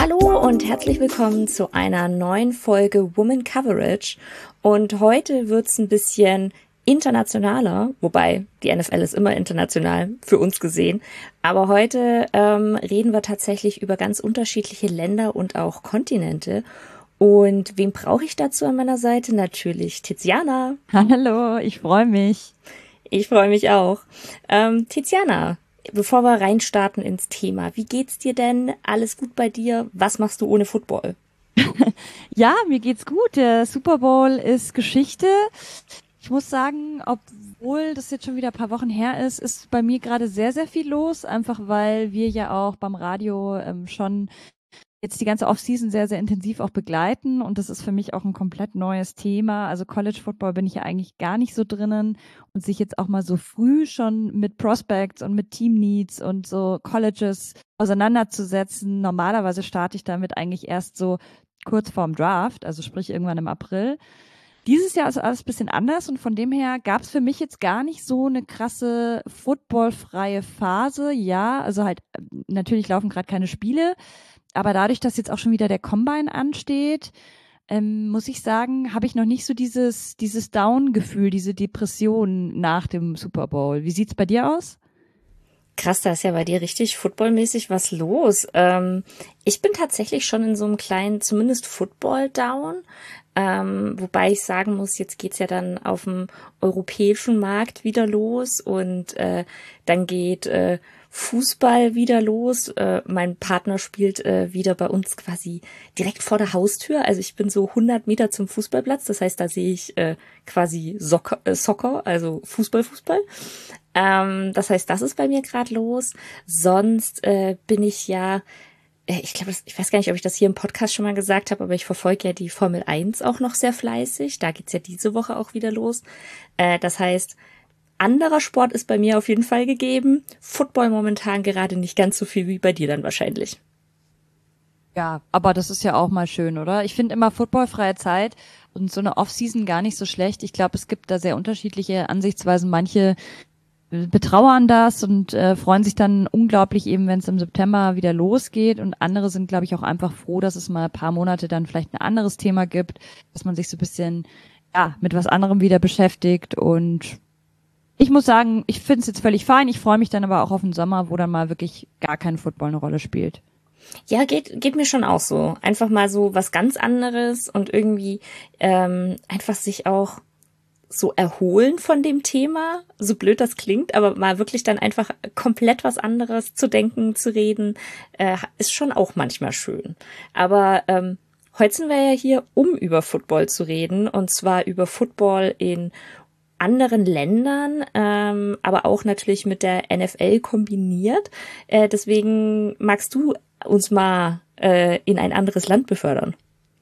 Hallo und herzlich willkommen zu einer neuen Folge Woman Coverage. Und heute wird's ein bisschen internationaler, wobei die NFL ist immer international für uns gesehen. Aber heute reden wir tatsächlich über ganz unterschiedliche Länder und auch Kontinente. Und wen brauche ich dazu an meiner Seite? Natürlich Tiziana. Hallo, ich freue mich. Ich freue mich auch. Tiziana, bevor wir reinstarten ins Thema, wie geht's dir denn? Alles gut bei dir? Was machst du ohne Football? Ja, mir geht's gut. Der Super Bowl ist Geschichte. Ich muss sagen, obwohl das jetzt schon wieder ein paar Wochen her ist bei mir gerade sehr, sehr viel los. Einfach weil wir ja auch beim Radio schon jetzt die ganze Offseason sehr, sehr intensiv auch begleiten. Und das ist für mich auch ein komplett neues Thema. Also College Football bin ich ja eigentlich gar nicht so drinnen. Und sich jetzt auch mal so früh schon mit Prospects und mit Team Needs und so Colleges auseinanderzusetzen. Normalerweise starte ich damit eigentlich erst so kurz vorm Draft, also sprich irgendwann im April. Dieses Jahr ist alles ein bisschen anders und von dem her gab es für mich jetzt gar nicht so eine krasse footballfreie Phase. Ja, also halt natürlich laufen gerade keine Spiele, aber dadurch, dass jetzt auch schon wieder der Combine ansteht, muss ich sagen, habe ich noch nicht so dieses Down-Gefühl, diese Depression nach dem Super Bowl. Wie sieht's bei dir aus? Krass, da ist ja bei dir richtig footballmäßig was los. Ich bin tatsächlich schon in so einem kleinen, zumindest Football-Down. Wobei ich sagen muss, jetzt geht's ja dann auf dem europäischen Markt wieder los und dann geht Fußball wieder los. Mein Partner spielt wieder bei uns quasi direkt vor der Haustür. Also ich bin so 100 Meter zum Fußballplatz. Das heißt, da sehe ich quasi Soccer, also Fußball. Das heißt, das ist bei mir gerade los. Sonst bin ich ja, ich glaube, ich weiß gar nicht, ob ich das hier im Podcast schon mal gesagt habe, aber ich verfolge ja die Formel 1 auch noch sehr fleißig. Da geht's ja diese Woche auch wieder los. Das heißt, anderer Sport ist bei mir auf jeden Fall gegeben. Football momentan gerade nicht ganz so viel wie bei dir dann wahrscheinlich. Ja, aber das ist ja auch mal schön, oder? Ich finde immer footballfreie Zeit und so eine Offseason gar nicht so schlecht. Ich glaube, es gibt da sehr unterschiedliche Ansichtsweisen. Manche betrauern das und freuen sich dann unglaublich eben, wenn es im September wieder losgeht. Und andere sind, glaube ich, auch einfach froh, dass es mal ein paar Monate dann vielleicht ein anderes Thema gibt, dass man sich so ein bisschen ja mit was anderem wieder beschäftigt. Und ich muss sagen, ich finde es jetzt völlig fein. Ich freue mich dann aber auch auf den Sommer, wo dann mal wirklich gar kein Football eine Rolle spielt. Ja, geht mir schon auch so. Einfach mal so was ganz anderes und irgendwie einfach sich auch so erholen von dem Thema, so blöd das klingt, aber mal wirklich dann einfach komplett was anderes zu denken, zu reden, ist schon auch manchmal schön. Aber heute sind wir ja hier, um über Football zu reden, und zwar über Football in anderen Ländern, aber auch natürlich mit der NFL kombiniert. Deswegen magst du uns mal in ein anderes Land befördern.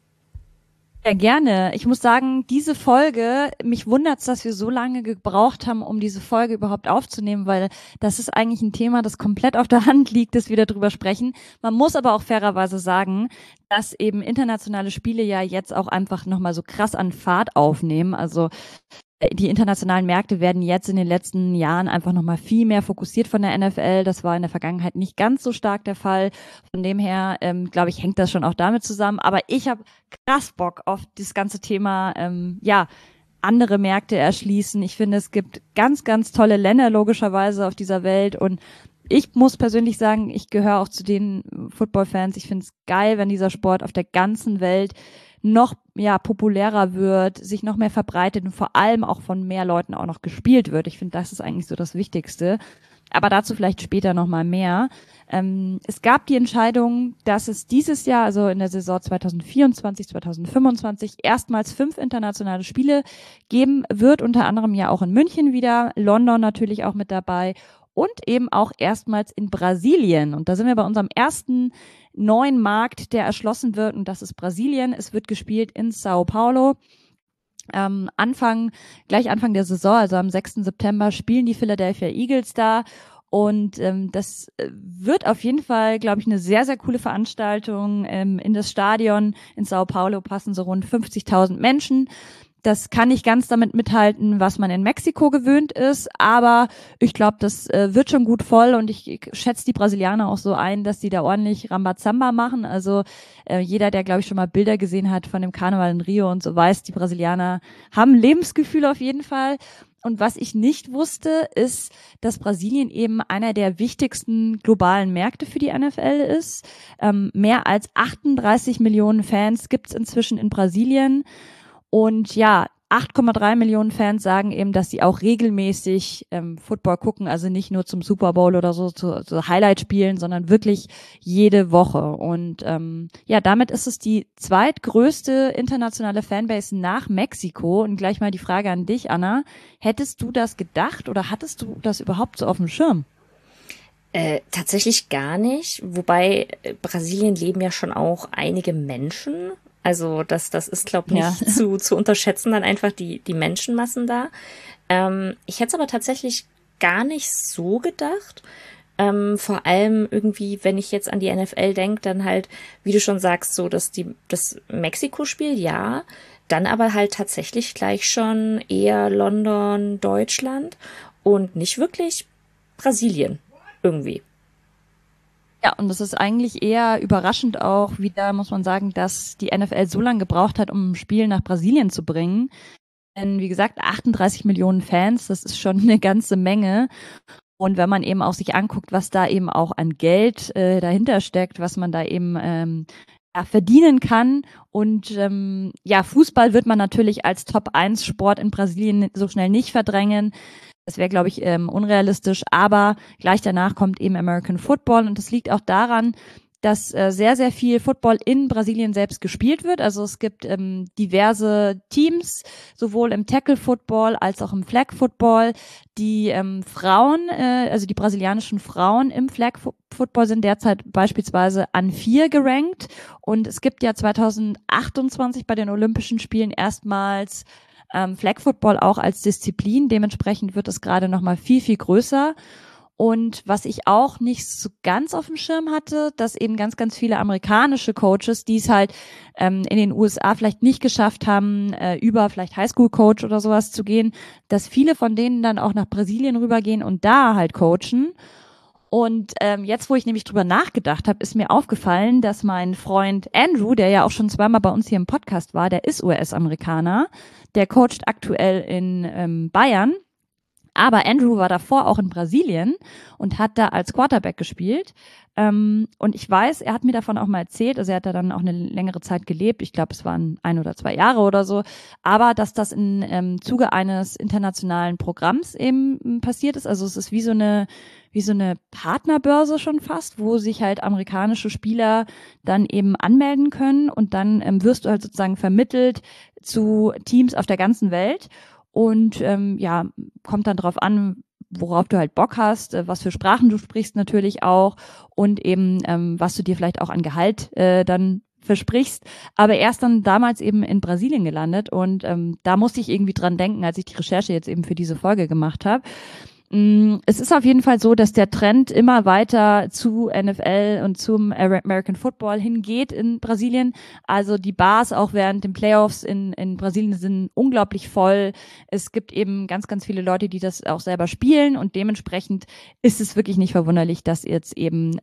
Ja, gerne. Ich muss sagen, diese Folge, mich wundert's, dass wir so lange gebraucht haben, um diese Folge überhaupt aufzunehmen, weil das ist eigentlich ein Thema, das komplett auf der Hand liegt, dass wir darüber sprechen. Man muss aber auch fairerweise sagen, dass eben internationale Spiele ja jetzt auch einfach nochmal so krass an Fahrt aufnehmen. Also die internationalen Märkte werden jetzt in den letzten Jahren einfach nochmal viel mehr fokussiert von der NFL. Das war in der Vergangenheit nicht ganz so stark der Fall. Von dem her, glaube ich, hängt das schon auch damit zusammen. Aber ich habe krass Bock auf das ganze Thema, ja, andere Märkte erschließen. Ich finde, es gibt ganz, ganz tolle Länder logischerweise auf dieser Welt und ich muss persönlich sagen, ich gehöre auch zu den Football-Fans. Ich finde es geil, wenn dieser Sport auf der ganzen Welt noch ja populärer wird, sich noch mehr verbreitet und vor allem auch von mehr Leuten auch noch gespielt wird. Ich finde, das ist eigentlich so das Wichtigste. Aber dazu vielleicht später noch mal mehr. Es gab die Entscheidung, dass es dieses Jahr, also in der Saison 2024, 2025, erstmals 5 internationale Spiele geben wird, unter anderem ja auch in München wieder, London natürlich auch mit dabei und eben auch erstmals in Brasilien. Und da sind wir bei unserem ersten neuen Markt, der erschlossen wird, und das ist Brasilien. Es wird gespielt in Sao Paulo. Gleich Anfang der Saison, also am 6. September, spielen die Philadelphia Eagles da. Und das wird auf jeden Fall, glaube ich, eine sehr, sehr coole Veranstaltung. In das Stadion in Sao Paulo passen so rund 50.000 Menschen. Das kann nicht ganz damit mithalten, was man in Mexiko gewöhnt ist, aber ich glaube, das wird schon gut voll und ich schätze die Brasilianer auch so ein, dass die da ordentlich Rambazamba machen. Also jeder, der, glaube ich, schon mal Bilder gesehen hat von dem Karneval in Rio und so, weiß, die Brasilianer haben Lebensgefühl auf jeden Fall. Und was ich nicht wusste, ist, dass Brasilien eben einer der wichtigsten globalen Märkte für die NFL ist. Mehr als 38 Millionen Fans gibt's inzwischen in Brasilien. Und ja, 8,3 Millionen Fans sagen eben, dass sie auch regelmäßig Football gucken, also nicht nur zum Super Bowl oder so zu Highlight-Spielen, sondern wirklich jede Woche. Und ja, damit ist es die zweitgrößte internationale Fanbase nach Mexiko. Und gleich mal die Frage an dich, Anna. Hättest du das gedacht oder hattest du das überhaupt so auf dem Schirm? Tatsächlich gar nicht, wobei Brasilien leben ja schon auch einige Menschen. Also das ist, glaube ich, nicht zu unterschätzen, dann einfach die Menschenmassen da. Ich hätte es aber tatsächlich gar nicht so gedacht. Vor allem irgendwie, wenn ich jetzt an die NFL denke, dann halt, wie du schon sagst, so dass das Mexiko-Spiel, ja, dann aber halt tatsächlich gleich schon eher London, Deutschland und nicht wirklich Brasilien irgendwie. Ja, und das ist eigentlich eher überraschend auch wieder, muss man sagen, dass die NFL so lange gebraucht hat, um ein Spiel nach Brasilien zu bringen. Denn wie gesagt, 38 Millionen Fans, das ist schon eine ganze Menge. Und wenn man eben auch sich anguckt, was da eben auch an Geld dahinter steckt, was man da eben verdienen kann. Und ja, Fußball wird man natürlich als Top-1-Sport in Brasilien so schnell nicht verdrängen. Das wäre, glaube ich, unrealistisch. Aber gleich danach kommt eben American Football. Und das liegt auch daran, dass sehr, sehr viel Football in Brasilien selbst gespielt wird. Also es gibt diverse Teams, sowohl im Tackle-Football als auch im Flag-Football. Die Frauen, also die brasilianischen Frauen im Flag-Football sind derzeit beispielsweise an 4 gerankt. Und es gibt ja 2028 bei den Olympischen Spielen erstmals Flag Football auch als Disziplin. Dementsprechend wird es gerade noch mal viel, viel größer. Und was ich auch nicht so ganz auf dem Schirm hatte, dass eben ganz, ganz viele amerikanische Coaches, die es halt in den USA vielleicht nicht geschafft haben, über vielleicht Highschool-Coach oder sowas zu gehen, dass viele von denen dann auch nach Brasilien rübergehen und da halt coachen. Und jetzt, wo ich nämlich drüber nachgedacht habe, ist mir aufgefallen, dass mein Freund Andrew, der ja auch schon zweimal bei uns hier im Podcast war, der ist US-Amerikaner, der coacht aktuell in Bayern. Aber Andrew war davor auch in Brasilien und hat da als Quarterback gespielt. Und ich weiß, er hat mir davon auch mal erzählt, also er hat da dann auch eine längere Zeit gelebt. Ich glaube, es waren 1 oder 2 Jahre oder so. Aber dass das in Zuge eines internationalen Programms eben passiert ist. Also es ist wie so eine Partnerbörse schon fast, wo sich halt amerikanische Spieler dann eben anmelden können und dann wirst du halt sozusagen vermittelt zu Teams auf der ganzen Welt. Und ja, kommt dann drauf an, worauf du halt Bock hast, was für Sprachen du sprichst natürlich auch und eben was du dir vielleicht auch an Gehalt dann versprichst. Aber er ist dann damals eben in Brasilien gelandet und da musste ich irgendwie dran denken, als ich die Recherche jetzt eben für diese Folge gemacht habe. Es ist auf jeden Fall so, dass der Trend immer weiter zu NFL und zum American Football hingeht in Brasilien. Also die Bars auch während den Playoffs in Brasilien sind unglaublich voll. Es gibt eben ganz, ganz viele Leute, die das auch selber spielen und dementsprechend ist es wirklich nicht verwunderlich, dass jetzt eben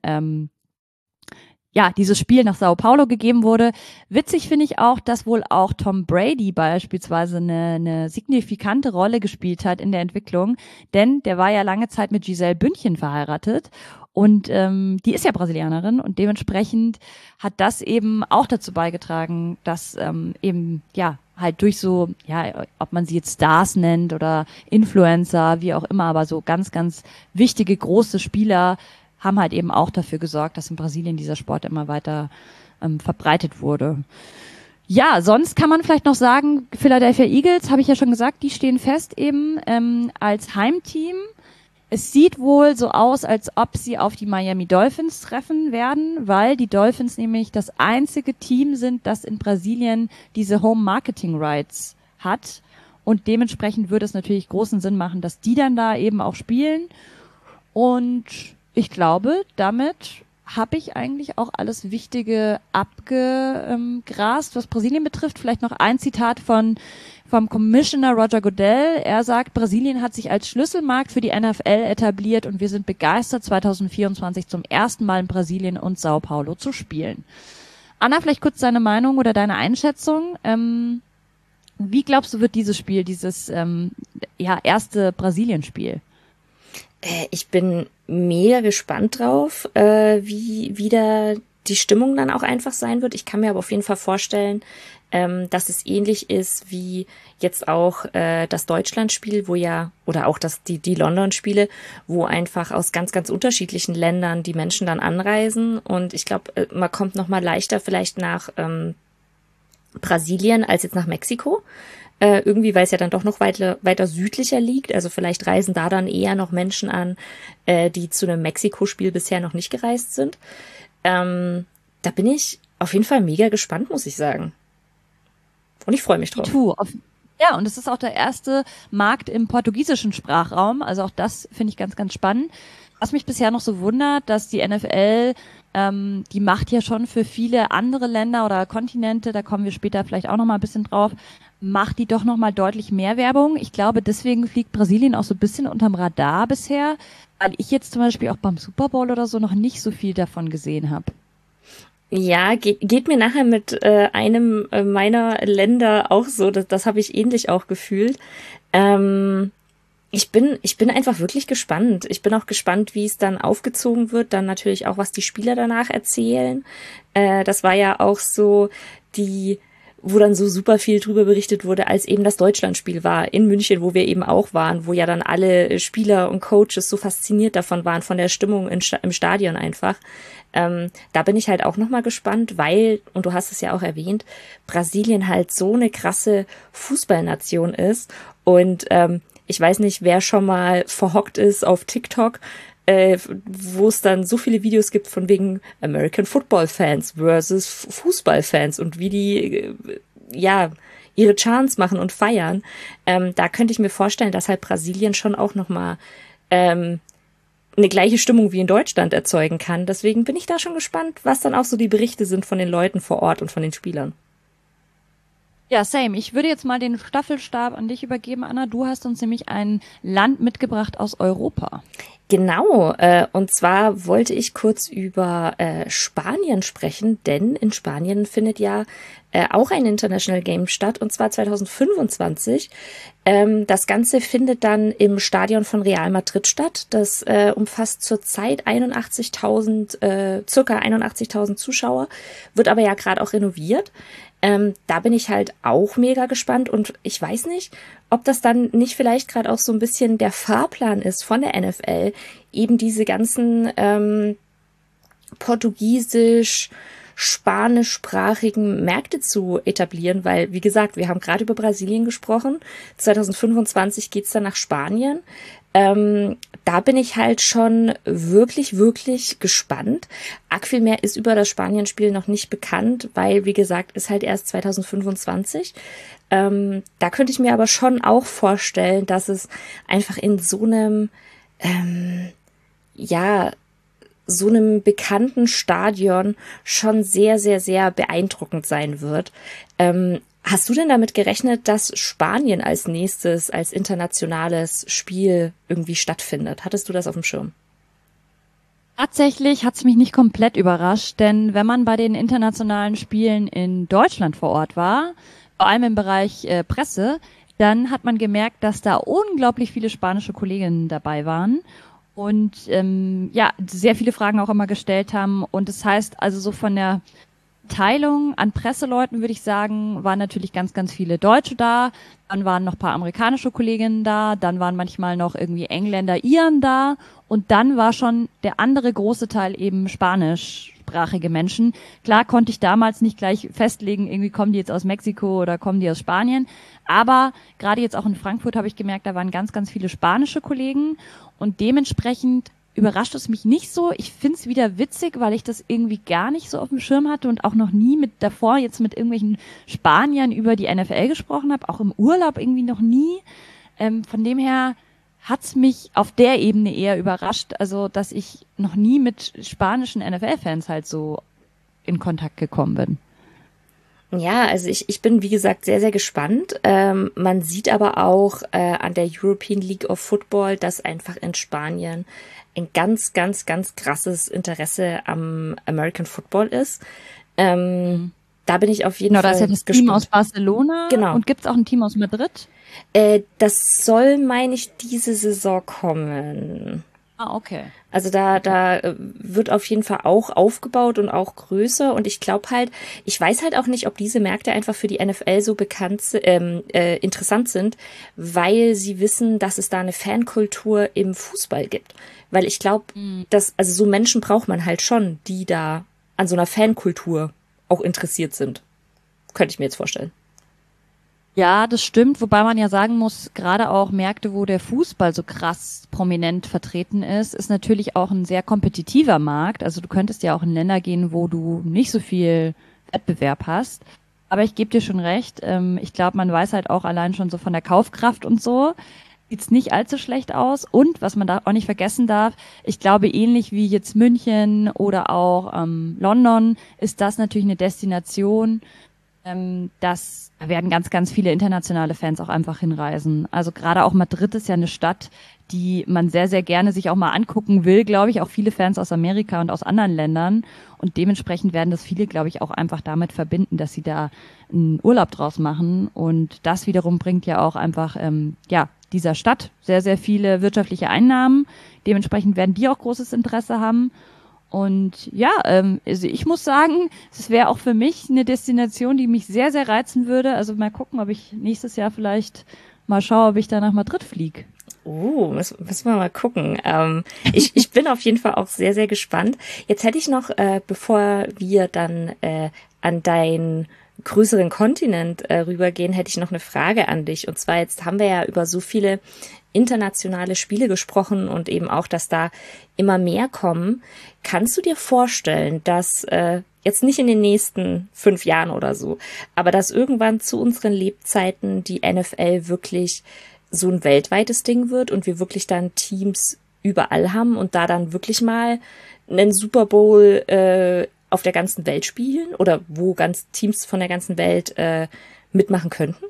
ja, dieses Spiel nach Sao Paulo gegeben wurde. Witzig finde ich auch, dass wohl auch Tom Brady beispielsweise eine signifikante Rolle gespielt hat in der Entwicklung, denn der war ja lange Zeit mit Gisele Bündchen verheiratet und die ist ja Brasilianerin und dementsprechend hat das eben auch dazu beigetragen, dass eben, ja, halt durch so, ja, ob man sie jetzt Stars nennt oder Influencer, wie auch immer, aber so ganz, ganz wichtige, große Spieler haben halt eben auch dafür gesorgt, dass in Brasilien dieser Sport immer weiter verbreitet wurde. Ja, sonst kann man vielleicht noch sagen, Philadelphia Eagles, habe ich ja schon gesagt, die stehen fest eben als Heimteam. Es sieht wohl so aus, als ob sie auf die Miami Dolphins treffen werden, weil die Dolphins nämlich das einzige Team sind, das in Brasilien diese Home Marketing Rights hat. Und dementsprechend würde es natürlich großen Sinn machen, dass die dann da eben auch spielen. Und ich glaube, damit habe ich eigentlich auch alles Wichtige abgegrast, was Brasilien betrifft. Vielleicht noch ein Zitat vom Commissioner Roger Goodell. Er sagt, Brasilien hat sich als Schlüsselmarkt für die NFL etabliert und wir sind begeistert, 2024 zum ersten Mal in Brasilien und Sao Paulo zu spielen. Anna, vielleicht kurz deine Meinung oder deine Einschätzung. Wie glaubst du, wird dieses Spiel, dieses erste Brasilien-Spiel? Ich bin mega gespannt drauf, wie da die Stimmung dann auch einfach sein wird. Ich kann mir aber auf jeden Fall vorstellen, dass es ähnlich ist wie jetzt auch das Deutschland-Spiel, wo ja, oder auch die London-Spiele, wo einfach aus ganz, ganz unterschiedlichen Ländern die Menschen dann anreisen. Und ich glaube, man kommt noch mal leichter vielleicht nach Brasilien als jetzt nach Mexiko. Irgendwie, weil es ja dann doch noch weiter südlicher liegt. Also vielleicht reisen da dann eher noch Menschen an, die zu einem Mexiko-Spiel bisher noch nicht gereist sind. Da bin ich auf jeden Fall mega gespannt, muss ich sagen. Und ich freue mich drauf. Ja, und es ist auch der erste Markt im portugiesischen Sprachraum. Also auch das finde ich ganz, ganz spannend. Was mich bisher noch so wundert, dass die NFL, die macht ja schon für viele andere Länder oder Kontinente, da kommen wir später vielleicht auch noch mal ein bisschen drauf, macht die doch noch mal deutlich mehr Werbung. Ich glaube, deswegen fliegt Brasilien auch so ein bisschen unterm Radar bisher, weil ich jetzt zum Beispiel auch beim Super Bowl oder so noch nicht so viel davon gesehen habe. Ja, geht mir nachher mit einem meiner Länder auch so. Das habe ich ähnlich auch gefühlt. Ich bin einfach wirklich gespannt. Ich bin auch gespannt, wie es dann aufgezogen wird. Dann natürlich auch, was die Spieler danach erzählen. Das war ja auch so wo dann so super viel drüber berichtet wurde, als eben das Deutschlandspiel war in München, wo wir eben auch waren, wo ja dann alle Spieler und Coaches so fasziniert davon waren, von der Stimmung im Stadion einfach. Da bin ich halt auch nochmal gespannt, weil, und du hast es ja auch erwähnt, Brasilien halt so eine krasse Fußballnation ist. Und ich weiß nicht, wer schon mal verhockt ist auf TikTok, wo es dann so viele Videos gibt von wegen American Football Fans versus Fußballfans und wie die ihre Chants machen und feiern. Da könnte ich mir vorstellen, dass halt Brasilien schon auch nochmal eine gleiche Stimmung wie in Deutschland erzeugen kann. Deswegen bin ich da schon gespannt, was dann auch so die Berichte sind von den Leuten vor Ort und von den Spielern. Ja, same. Ich würde jetzt mal den Staffelstab an dich übergeben, Anna. Du hast uns nämlich ein Land mitgebracht aus Europa. Genau, und zwar wollte ich kurz über Spanien sprechen, denn in Spanien findet ja auch ein International Game statt, und zwar 2025. Das Ganze findet dann im Stadion von Real Madrid statt. Das umfasst zurzeit circa 81.000 Zuschauer, wird aber ja gerade auch renoviert. Da bin ich halt auch mega gespannt und ich weiß nicht, ob das dann nicht vielleicht gerade auch so ein bisschen der Fahrplan ist von der NFL, eben diese ganzen spanischsprachigen Märkte zu etablieren, weil, wie gesagt, wir haben gerade über Brasilien gesprochen. 2025 geht's dann nach Spanien. Da bin ich halt schon wirklich, wirklich gespannt. Arg viel mehr ist über das Spanien-Spiel noch nicht bekannt, weil, wie gesagt, ist halt erst 2025. Da könnte ich mir aber schon auch vorstellen, dass es einfach in so einem, so einem bekannten Stadion schon sehr, sehr, sehr beeindruckend sein wird. Hast du denn damit gerechnet, dass Spanien als nächstes, als internationales Spiel irgendwie stattfindet? Hattest du das auf dem Schirm? Tatsächlich hat es mich nicht komplett überrascht, denn wenn man bei den internationalen Spielen in Deutschland vor Ort war, vor allem im Bereich Presse, dann hat man gemerkt, dass da unglaublich viele spanische Kolleginnen dabei waren und sehr viele Fragen auch immer gestellt haben. Und das heißt also so von der Teilung an Presseleuten, würde ich sagen, waren natürlich ganz, ganz viele Deutsche da. Dann waren noch ein paar amerikanische Kolleginnen da. Dann waren manchmal noch irgendwie Engländer, Iren da. Und dann war schon der andere große Teil eben spanischsprachige Menschen. Klar konnte ich damals nicht gleich festlegen, irgendwie kommen die jetzt aus Mexiko oder kommen die aus Spanien. Aber gerade jetzt auch in Frankfurt habe ich gemerkt, da waren ganz, ganz viele spanische Kollegen. Und dementsprechend überrascht es mich nicht so. Ich find's wieder witzig, weil ich das irgendwie gar nicht so auf dem Schirm hatte und auch noch nie mit irgendwelchen Spaniern über die NFL gesprochen habe, auch im Urlaub irgendwie noch nie. Von dem her hat's mich auf der Ebene eher überrascht, also dass ich noch nie mit spanischen NFL-Fans halt so in Kontakt gekommen bin. Ja, also ich bin, wie gesagt, sehr, sehr gespannt. Man sieht aber auch an der European League of Football, dass einfach in Spanien ein ganz, ganz, ganz krasses Interesse am American Football ist. Da bin ich auf jeden Fall da ist ja das gespannt. Team aus Barcelona. Genau. Und gibt's auch ein Team aus Madrid? Das soll, meine ich, diese Saison kommen. Ah, okay. Also da wird auf jeden Fall auch aufgebaut und auch größer. Und ich glaube halt, ich weiß halt auch nicht, ob diese Märkte einfach für die NFL so interessant sind, weil sie wissen, dass es da eine Fankultur im Fußball gibt. Weil ich glaube, also so Menschen braucht man halt schon, die da an so einer Fankultur auch interessiert sind. Könnte ich mir jetzt vorstellen. Ja, das stimmt, wobei man ja sagen muss, gerade auch Märkte, wo der Fußball so krass prominent vertreten ist natürlich auch ein sehr kompetitiver Markt. Also du könntest ja auch in Länder gehen, wo du nicht so viel Wettbewerb hast. Aber ich gebe dir schon recht, ich glaube, man weiß halt auch allein schon so von der Kaufkraft und so, sieht's nicht allzu schlecht aus. Und was man da auch nicht vergessen darf, ich glaube, ähnlich wie jetzt München oder auch London, ist das natürlich eine Destination, da werden ganz, ganz viele internationale Fans auch einfach hinreisen. Also gerade auch Madrid ist ja eine Stadt, die man sehr, sehr gerne sich auch mal angucken will, glaube ich, auch viele Fans aus Amerika und aus anderen Ländern. Und dementsprechend werden das viele, glaube ich, auch einfach damit verbinden, dass sie da einen Urlaub draus machen. Und das wiederum bringt ja auch einfach, dieser Stadt sehr, sehr viele wirtschaftliche Einnahmen. Dementsprechend werden die auch großes Interesse haben. Und ja, also ich muss sagen, es wäre auch für mich eine Destination, die mich sehr, sehr reizen würde. Also mal gucken, ob ich nächstes Jahr vielleicht mal schaue, ob ich da nach Madrid fliege. Müssen wir mal gucken. Ich bin auf jeden Fall auch sehr, sehr gespannt. Jetzt hätte ich noch, bevor wir dann an deinen größeren Kontinent rübergehen, hätte ich noch eine Frage an dich. Und zwar, jetzt haben wir ja über so viele internationale Spiele gesprochen und eben auch, dass da immer mehr kommen. Kannst du dir vorstellen, dass jetzt nicht in den nächsten 5 Jahren oder so, aber dass irgendwann zu unseren Lebzeiten die NFL wirklich so ein weltweites Ding wird und wir wirklich dann Teams überall haben und da dann wirklich mal einen Super Bowl auf der ganzen Welt spielen oder wo ganz Teams von der ganzen Welt mitmachen könnten?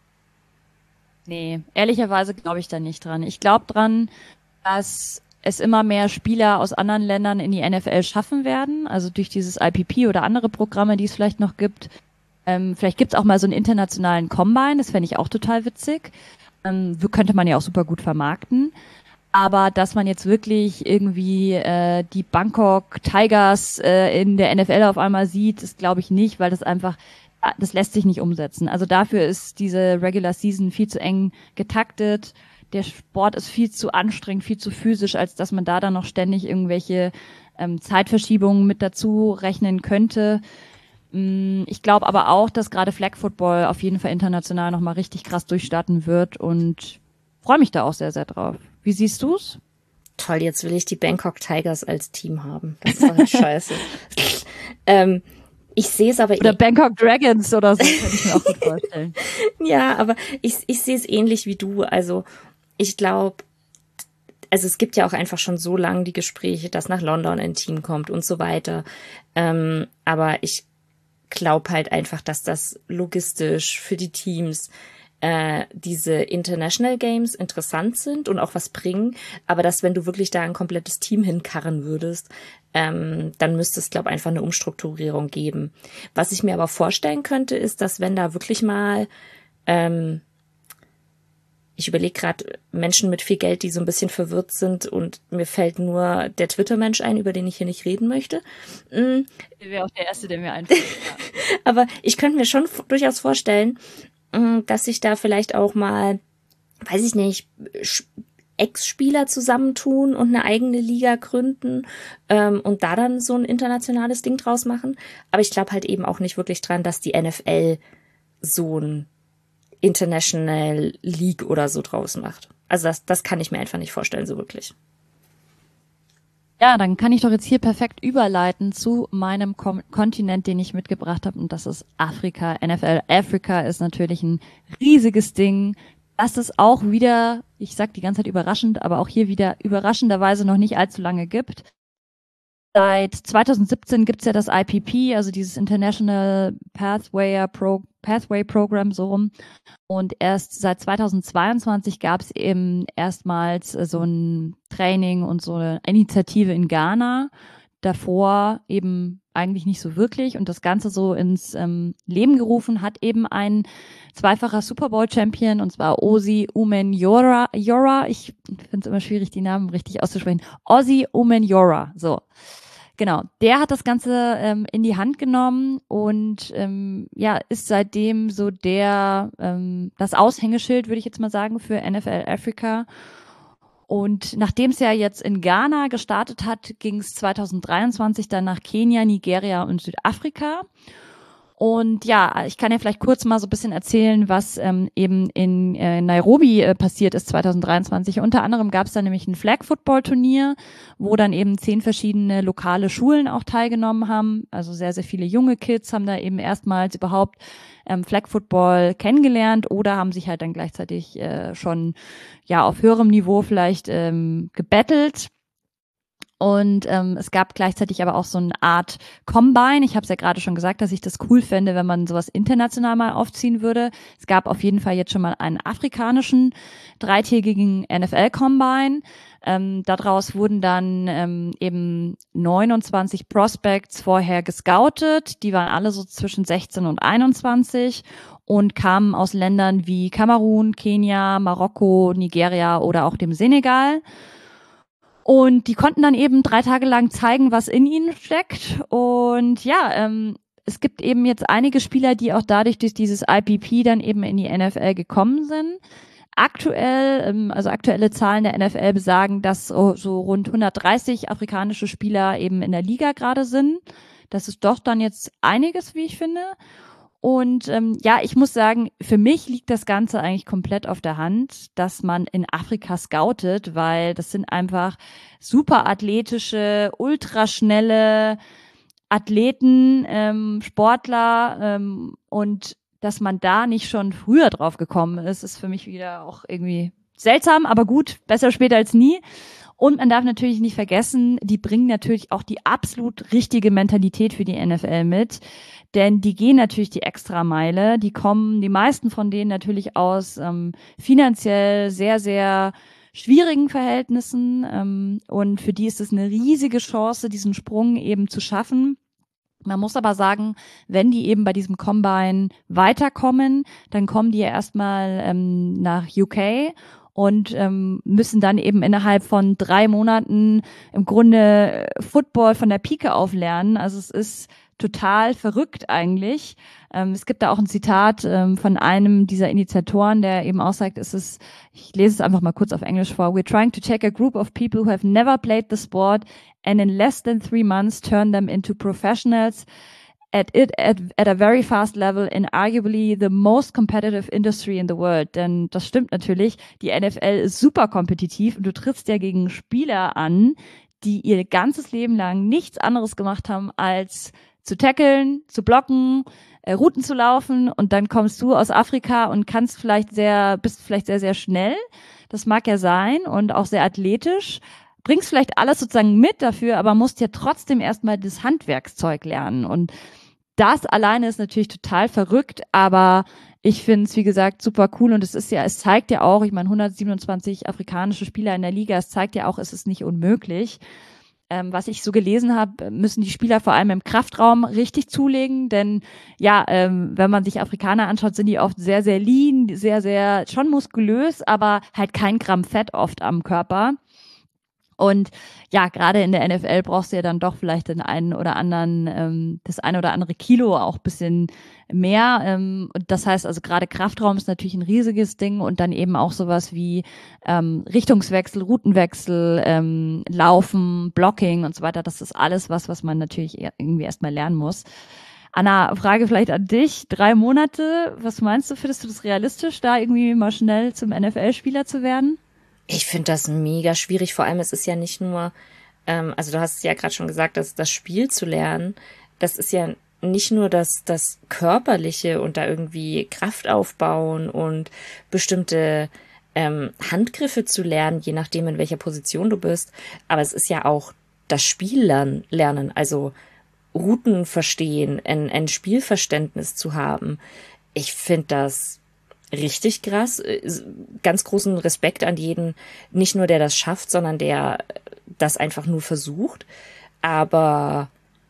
Nee, ehrlicherweise glaube ich da nicht dran. Ich glaube dran, dass es immer mehr Spieler aus anderen Ländern in die NFL schaffen werden, also durch dieses IPP oder andere Programme, die es vielleicht noch gibt. Vielleicht gibt's auch mal so einen internationalen Combine, das fände ich auch total witzig. Könnte man ja auch super gut vermarkten. Aber dass man jetzt wirklich irgendwie die Bangkok Tigers in der NFL auf einmal sieht, das glaube ich nicht, weil das lässt sich nicht umsetzen. Also dafür ist diese Regular Season viel zu eng getaktet. Der Sport ist viel zu anstrengend, viel zu physisch, als dass man da dann noch ständig irgendwelche Zeitverschiebungen mit dazu rechnen könnte. Ich glaube aber auch, dass gerade Flag Football auf jeden Fall international nochmal richtig krass durchstarten wird und freue mich da auch sehr, sehr drauf. Wie siehst du's? Toll, jetzt will ich die Bangkok Tigers als Team haben. Das ist doch halt scheiße. Ich sehe es aber... Oder Bangkok Dragons oder so, kann ich mir auch gut vorstellen. Ja, aber ich sehe es ähnlich wie du. Also ich glaube, also es gibt ja auch einfach schon so lange die Gespräche, dass nach London ein Team kommt und so weiter. Aber ich glaube halt einfach, dass das logistisch für die Teams diese International Games interessant sind und auch was bringen, aber dass, wenn du wirklich da ein komplettes Team hinkarren würdest, dann müsste es, glaube ich, einfach eine Umstrukturierung geben. Was ich mir aber vorstellen könnte, ist, dass wenn da wirklich mal, ich überlege gerade Menschen mit viel Geld, die so ein bisschen verwirrt sind und mir fällt nur der Twitter-Mensch ein, über den ich hier nicht reden möchte. Der wäre auch der Erste, der mir einfällt. Ja. Aber ich könnte mir schon durchaus vorstellen, dass sich da vielleicht auch mal, weiß ich nicht, Ex-Spieler zusammentun und eine eigene Liga gründen und da dann so ein internationales Ding draus machen. Aber ich glaube halt eben auch nicht wirklich dran, dass die NFL so ein International League oder so draus macht. Also das kann ich mir einfach nicht vorstellen, so wirklich. Ja, dann kann ich doch jetzt hier perfekt überleiten zu meinem Kontinent, den ich mitgebracht habe, und das ist Afrika. NFL Afrika ist natürlich ein riesiges Ding. dass es auch wieder, ich sag die ganze Zeit überraschend, aber auch hier wieder überraschenderweise noch nicht allzu lange gibt. Seit 2017 gibt's ja das IPP, also dieses International Pathway Program so rum. Und erst seit 2022 gab's eben erstmals so ein Training und so eine Initiative in Ghana. Davor eben eigentlich nicht so wirklich. Und das Ganze so ins Leben gerufen hat eben ein zweifacher Super Bowl Champion, und zwar Ozzy Umenyiora. Ich finde es immer schwierig, die Namen richtig auszusprechen. Ozzy Umenyiora, so. Genau, der hat das Ganze in die Hand genommen und ja, ist seitdem so das Aushängeschild, würde ich jetzt mal sagen, für NFL Africa. Und nachdem es ja jetzt in Ghana gestartet hat, ging es 2023 dann nach Kenia, Nigeria und Südafrika. Und ja, ich kann ja vielleicht kurz mal so ein bisschen erzählen, was eben in Nairobi passiert ist 2023. Unter anderem gab es da nämlich ein Flag-Football-Turnier, wo dann eben 10 verschiedene lokale Schulen auch teilgenommen haben. Also sehr, sehr viele junge Kids haben da eben erstmals überhaupt Flag-Football kennengelernt oder haben sich halt dann gleichzeitig schon ja auf höherem Niveau vielleicht gebettelt. Und es gab gleichzeitig aber auch so eine Art Combine. Ich habe es ja gerade schon gesagt, dass ich das cool fände, wenn man sowas international mal aufziehen würde. Es gab auf jeden Fall jetzt schon mal einen afrikanischen 3-tägigen NFL-Combine. Daraus wurden dann eben 29 Prospects vorher gescoutet. Die waren alle so zwischen 16 und 21 und kamen aus Ländern wie Kamerun, Kenia, Marokko, Nigeria oder auch dem Senegal. Und die konnten dann eben 3 Tage lang zeigen, was in ihnen steckt. Und ja, es gibt eben jetzt einige Spieler, die auch dadurch durch dieses IPP dann eben in die NFL gekommen sind. Aktuell, also aktuelle Zahlen der NFL besagen, dass so rund 130 afrikanische Spieler eben in der Liga gerade sind. Das ist doch dann jetzt einiges, wie ich finde. Und ja, ich muss sagen, für mich liegt das Ganze eigentlich komplett auf der Hand, dass man in Afrika scoutet, weil das sind einfach super athletische, ultraschnelle Athleten, Sportler und dass man da nicht schon früher drauf gekommen ist für mich wieder auch irgendwie seltsam, aber gut, besser später als nie. Und man darf natürlich nicht vergessen, die bringen natürlich auch die absolut richtige Mentalität für die NFL mit. Denn die gehen natürlich die Extrameile. Die meisten von denen natürlich aus finanziell sehr, sehr schwierigen Verhältnissen. Und für die ist es eine riesige Chance, diesen Sprung eben zu schaffen. Man muss aber sagen, wenn die eben bei diesem Combine weiterkommen, dann kommen die ja erstmal nach UK und müssen dann eben innerhalb von 3 Monaten im Grunde Football von der Pike auf lernen. Also es ist total verrückt eigentlich. Es gibt da auch ein Zitat von einem dieser Initiatoren, der eben auch sagt, ich lese es einfach mal kurz auf Englisch vor: "We're trying to take a group of people who have never played the sport and in less than 3 months turn them into professionals at a very fast level in arguably the most competitive industry in the world." Denn das stimmt natürlich, die NFL ist super kompetitiv und du trittst ja gegen Spieler an, die ihr ganzes Leben lang nichts anderes gemacht haben, als zu tackeln, zu blocken, Routen zu laufen, und dann kommst du aus Afrika und bist vielleicht sehr, sehr schnell. Das mag ja sein und auch sehr athletisch. Bringst vielleicht alles sozusagen mit dafür, aber musst ja trotzdem erstmal das Handwerkszeug lernen. Und das alleine ist natürlich total verrückt, aber ich finde es, wie gesagt, super cool. Und es zeigt ja auch, ich meine, 127 afrikanische Spieler in der Liga, es zeigt ja auch, es ist nicht unmöglich. Was ich so gelesen habe, müssen die Spieler vor allem im Kraftraum richtig zulegen, denn ja, wenn man sich Afrikaner anschaut, sind die oft sehr, sehr lean, sehr, sehr schon muskulös, aber halt kein Gramm Fett oft am Körper. Und ja, gerade in der NFL brauchst du ja dann doch vielleicht das ein oder andere Kilo auch bisschen mehr. Und das heißt also, gerade Kraftraum ist natürlich ein riesiges Ding, und dann eben auch sowas wie Richtungswechsel, Routenwechsel, Laufen, Blocking und so weiter. Das ist alles was man natürlich irgendwie erstmal lernen muss. Anna, Frage vielleicht an dich. 3 Monate, was meinst du, findest du das realistisch, da irgendwie mal schnell zum NFL-Spieler zu werden? Ich finde das mega schwierig. Vor allem, es ist ja nicht nur, also du hast es ja gerade schon gesagt, dass das Spiel zu lernen, das ist ja nicht nur das Körperliche und da irgendwie Kraft aufbauen und bestimmte Handgriffe zu lernen, je nachdem, in welcher Position du bist, aber es ist ja auch das Spiel lernen, also Routen verstehen, ein Spielverständnis zu haben. Ich finde das richtig krass. Ganz großen Respekt an jeden, nicht nur der das schafft, sondern der das einfach nur versucht. Aber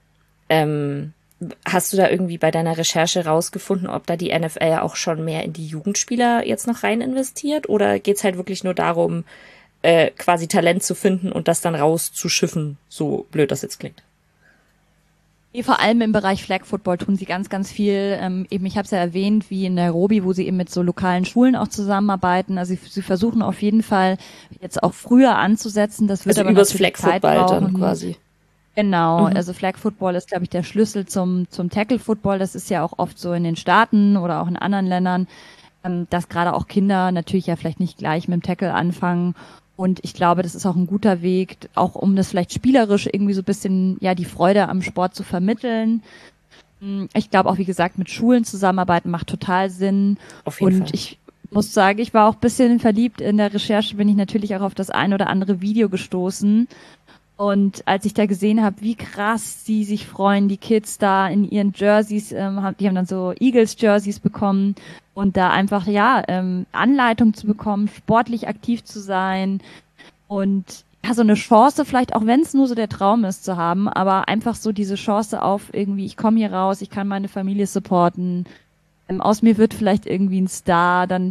hast du da irgendwie bei deiner Recherche rausgefunden, ob da die NFL auch schon mehr in die Jugendspieler jetzt noch rein investiert? Oder geht's halt wirklich nur darum, quasi Talent zu finden und das dann rauszuschiffen, so blöd das jetzt klingt? Vor allem im Bereich Flag Football tun sie ganz, ganz viel. Eben, ich habe es ja erwähnt, wie in Nairobi, wo sie eben mit so lokalen Schulen auch zusammenarbeiten. Also sie versuchen auf jeden Fall jetzt auch früher anzusetzen. Das wird also aber übers natürlich Flag Zeit Football brauchen. dann quasi. Genau, Mhm. also Flag Football ist, glaube ich, der Schlüssel zum Tackle Football. Das ist ja auch oft so in den Staaten oder auch in anderen Ländern, dass gerade auch Kinder natürlich ja vielleicht nicht gleich mit dem Tackle anfangen. Und ich glaube, das ist auch ein guter Weg, auch um das vielleicht spielerisch irgendwie so ein bisschen, ja, die Freude am Sport zu vermitteln. Ich glaube auch, wie gesagt, mit Schulen zusammenarbeiten macht total Sinn. Auf jeden Und Fall. ich muss sagen, ich war auch ein bisschen verliebt. In der Recherche bin ich natürlich auch auf das ein oder andere Video gestoßen. Und als ich da gesehen habe, wie krass die sich freuen, die Kids da in ihren Jerseys, die haben dann so Eagles-Jerseys bekommen und da einfach, ja, Anleitung zu bekommen, sportlich aktiv zu sein und ja, so eine Chance vielleicht, auch wenn es nur so der Traum ist, zu haben, aber einfach so diese Chance auf irgendwie, ich komme hier raus, ich kann meine Familie supporten, aus mir wird vielleicht irgendwie ein Star, dann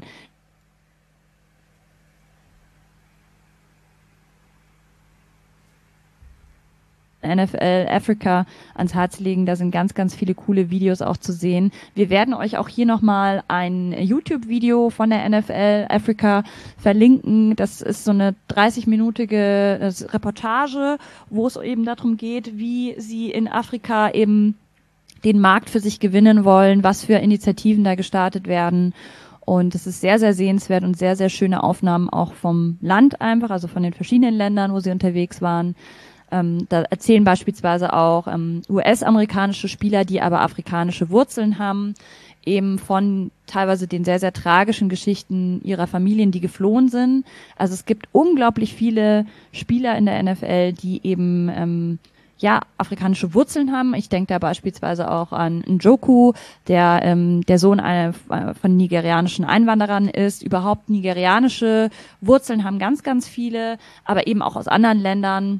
NFL Africa ans Herz legen. Da sind ganz, ganz viele coole Videos auch zu sehen. Wir werden euch auch hier nochmal ein YouTube-Video von der NFL Africa verlinken. Das ist so eine 30-minütige Reportage, wo es eben darum geht, wie sie in Afrika eben den Markt für sich gewinnen wollen, was für Initiativen da gestartet werden. Und es ist sehr, sehr sehenswert und sehr, sehr schöne Aufnahmen auch vom Land einfach, also von den verschiedenen Ländern, wo sie unterwegs waren. Da erzählen beispielsweise auch US-amerikanische Spieler, die aber afrikanische Wurzeln haben, eben von teilweise den sehr, sehr tragischen Geschichten ihrer Familien, die geflohen sind. Also es gibt unglaublich viele Spieler in der NFL, die eben ja, afrikanische Wurzeln haben. Ich denke da beispielsweise auch an Njoku, der Sohn von nigerianischen Einwanderern ist. Überhaupt nigerianische Wurzeln haben ganz, ganz viele, aber eben auch aus anderen Ländern.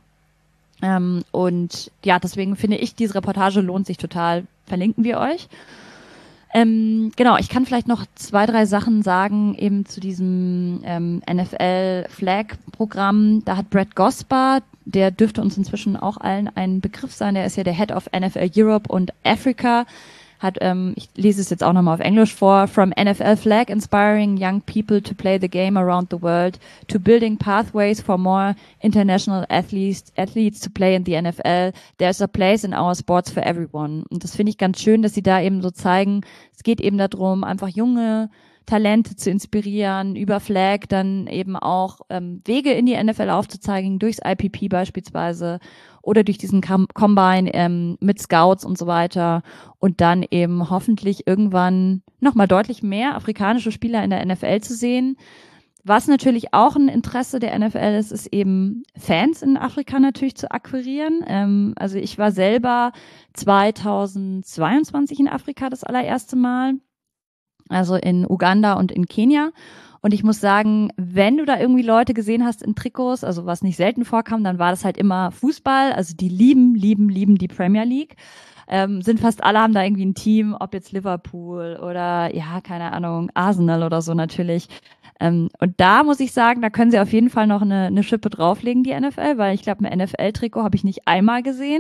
Und ja, deswegen finde ich, diese Reportage lohnt sich total. Verlinken wir euch. Genau, ich kann vielleicht noch 2, 3 Sachen sagen, eben zu diesem NFL-Flag-Programm. Da hat Brett Gosper, der dürfte uns inzwischen auch allen ein Begriff sein, der ist ja der Head of NFL Europe und Africa, hat, ich lese es jetzt auch nochmal auf Englisch vor, from NFL Flag inspiring young people to play the game around the world, to building pathways for more international athletes to play in the NFL, there's a place in our sports for everyone. Und das finde ich ganz schön, dass sie da eben so zeigen, es geht eben darum, einfach junge Talente zu inspirieren, über Flag dann eben auch Wege in die NFL aufzuzeigen, durchs IPP beispielsweise oder durch diesen Combine mit Scouts und so weiter und dann eben hoffentlich irgendwann nochmal deutlich mehr afrikanische Spieler in der NFL zu sehen. Was natürlich auch ein Interesse der NFL ist, ist eben Fans in Afrika natürlich zu akquirieren. Also ich war selber 2022 in Afrika das allererste Mal, also in Uganda und in Kenia. Und ich muss sagen, wenn du da irgendwie Leute gesehen hast in Trikots, also was nicht selten vorkam, dann war das halt immer Fußball. Also die lieben die Premier League. Sind fast alle, haben da irgendwie ein Team, ob jetzt Liverpool oder, ja, keine Ahnung, Arsenal oder so natürlich. Und da muss ich sagen, da können sie auf jeden Fall noch eine Schippe drauflegen, die NFL, weil ich glaube, ein NFL-Trikot habe ich nicht einmal gesehen.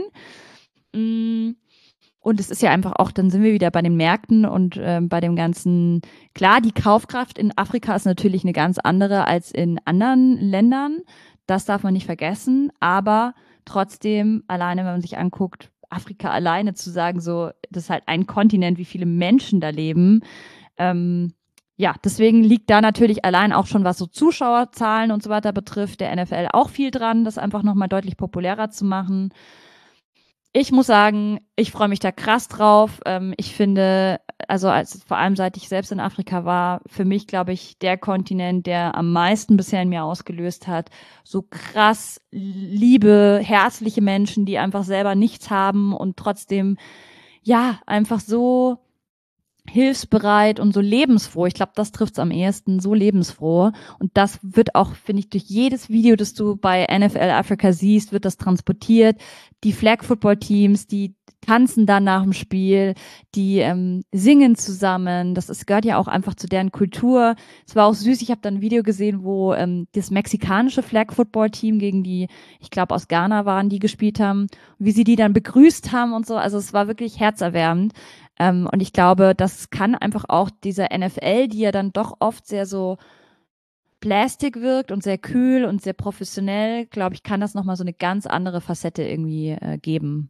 Und es ist ja einfach auch, dann sind wir wieder bei den Märkten und bei dem ganzen, klar, die Kaufkraft in Afrika ist natürlich eine ganz andere als in anderen Ländern. Das darf man nicht vergessen. Aber trotzdem, alleine, wenn man sich anguckt, Afrika alleine zu sagen, so, das ist halt ein Kontinent, wie viele Menschen da leben. Ja, deswegen liegt da natürlich allein auch schon, was so Zuschauerzahlen und so weiter betrifft, der NFL auch viel dran, das einfach nochmal deutlich populärer zu machen. ich muss sagen, ich freue mich da krass drauf. Ich finde, also vor allem seit ich selbst in Afrika war, für mich, glaube ich, der Kontinent, der am meisten bisher in mir ausgelöst hat. So krass liebe, herzliche Menschen, die einfach selber nichts haben und trotzdem, ja, einfach so hilfsbereit und so lebensfroh. Ich glaube, das trifft's am ehesten, so lebensfroh. Und das wird auch, finde ich, durch jedes Video, das du bei NFL Africa siehst, wird das transportiert. Die Flag-Football-Teams, die tanzen dann nach dem Spiel, die singen zusammen. Gehört ja auch einfach zu deren Kultur. Es war auch süß, ich habe da ein Video gesehen, wo das mexikanische Flag-Football-Team gegen die, ich glaube aus Ghana waren, die gespielt haben, wie sie die dann begrüßt haben und so. Also es war wirklich herzerwärmend. Und ich glaube, das kann einfach auch dieser NFL, die ja dann doch oft sehr so plastic wirkt und sehr kühl und sehr professionell, glaube ich, kann das nochmal so eine ganz andere Facette irgendwie geben.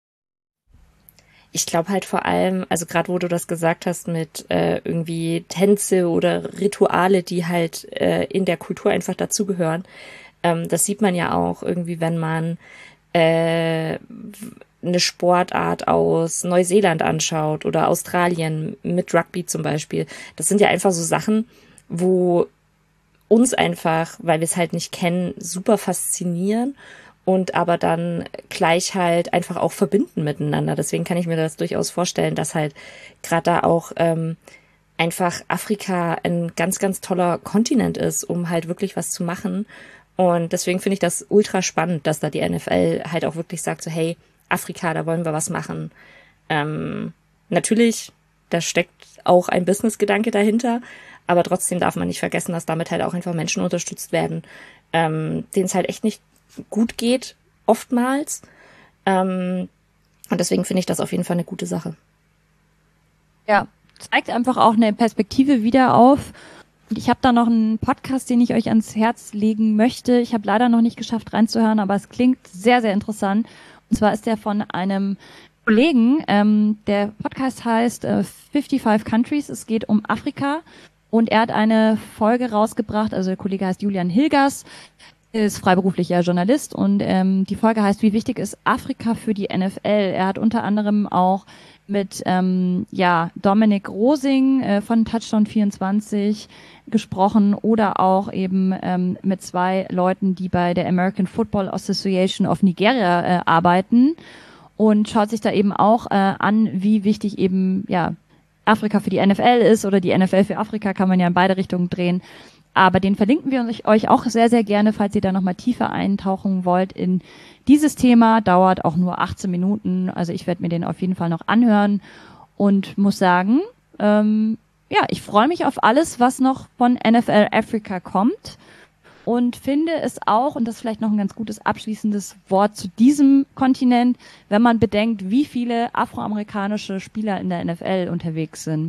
Ich glaube halt vor allem, also gerade wo du das gesagt hast mit irgendwie Tänze oder Rituale, die halt in der Kultur einfach dazugehören, das sieht man ja auch irgendwie, wenn man eine Sportart aus Neuseeland anschaut oder Australien mit Rugby zum Beispiel. Das sind ja einfach so Sachen, wo uns einfach, weil wir es halt nicht kennen, super faszinieren und aber dann gleich halt einfach auch verbinden miteinander. Deswegen kann ich mir das durchaus vorstellen, dass halt gerade da auch einfach Afrika ein ganz, ganz toller Kontinent ist, um halt wirklich was zu machen. Und deswegen finde ich das ultra spannend, dass da die NFL halt auch wirklich sagt, so hey, Afrika, da wollen wir was machen. Natürlich, da steckt auch ein Business-Gedanke dahinter, aber trotzdem darf man nicht vergessen, dass damit halt auch einfach Menschen unterstützt werden, denen es halt echt nicht gut geht, oftmals. Und deswegen finde ich das auf jeden Fall eine gute Sache. Ja, zeigt einfach auch eine Perspektive wieder auf. Und ich habe da noch einen Podcast, den ich euch ans Herz legen möchte. Ich habe leider noch nicht geschafft reinzuhören, aber es klingt sehr, sehr interessant. Und zwar ist der von einem Kollegen, der Podcast heißt 55 Countries. Es geht um Afrika und er hat eine Folge rausgebracht. Also der Kollege heißt Julian Hilgers, ist freiberuflicher Journalist und die Folge heißt, wie wichtig ist Afrika für die NFL? Er hat unter anderem auch mit Dominik Rosing von Touchdown 24 gesprochen oder auch eben mit zwei Leuten, die bei der American Football Association of Nigeria arbeiten und schaut sich da eben auch an, wie wichtig eben Afrika für die NFL ist oder die NFL für Afrika, kann man ja in beide Richtungen drehen. Aber den verlinken wir euch auch sehr, sehr gerne, falls ihr da nochmal tiefer eintauchen wollt in dieses Thema. Dauert auch nur 18 Minuten. Also ich werde mir den auf jeden Fall noch anhören und muss sagen, ich freue mich auf alles, was noch von NFL Africa kommt und finde es auch, und das ist vielleicht noch ein ganz gutes abschließendes Wort zu diesem Kontinent, wenn man bedenkt, wie viele afroamerikanische Spieler in der NFL unterwegs sind.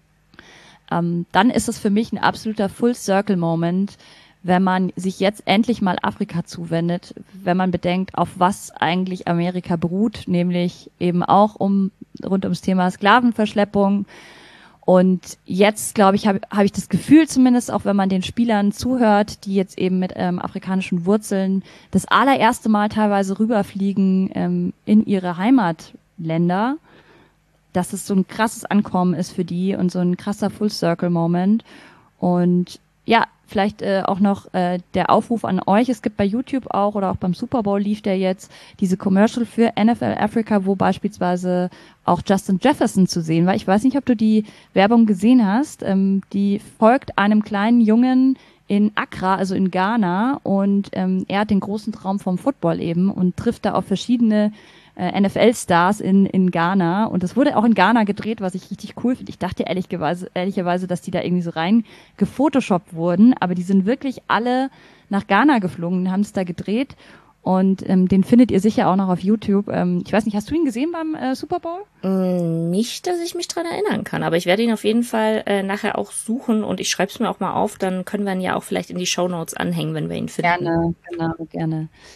Dann ist es für mich ein absoluter Full-Circle-Moment, wenn man sich jetzt endlich mal Afrika zuwendet, wenn man bedenkt, auf was eigentlich Amerika beruht, nämlich eben auch rund ums Thema Sklavenverschleppung. Und jetzt, glaube ich, habe ich das Gefühl zumindest, auch wenn man den Spielern zuhört, die jetzt eben mit afrikanischen Wurzeln das allererste Mal teilweise rüberfliegen in ihre Heimatländer, dass es so ein krasses Ankommen ist für die und so ein krasser Full-Circle-Moment. Und ja, vielleicht auch noch der Aufruf an euch. Es gibt bei YouTube auch oder auch beim Super Bowl lief der jetzt diese Commercial für NFL Africa, wo beispielsweise auch Justin Jefferson zu sehen war. Ich weiß nicht, ob du die Werbung gesehen hast. Die folgt einem kleinen Jungen in Accra, also in Ghana. Und er hat den großen Traum vom Football eben und trifft da auf verschiedene NFL-Stars in Ghana. Und das wurde auch in Ghana gedreht, was ich richtig cool finde. Ich dachte ehrlicherweise, dass die da irgendwie so rein gefotoshoppt wurden, aber die sind wirklich alle nach Ghana geflogen, haben es da gedreht. Und den findet ihr sicher auch noch auf YouTube. Ich weiß nicht, hast du ihn gesehen beim Super Bowl? Nicht, dass ich mich dran erinnern kann, aber ich werde ihn auf jeden Fall nachher auch suchen und ich schreibe es mir auch mal auf, dann können wir ihn ja auch vielleicht in die Shownotes anhängen, wenn wir ihn finden. Gerne, genau, gerne.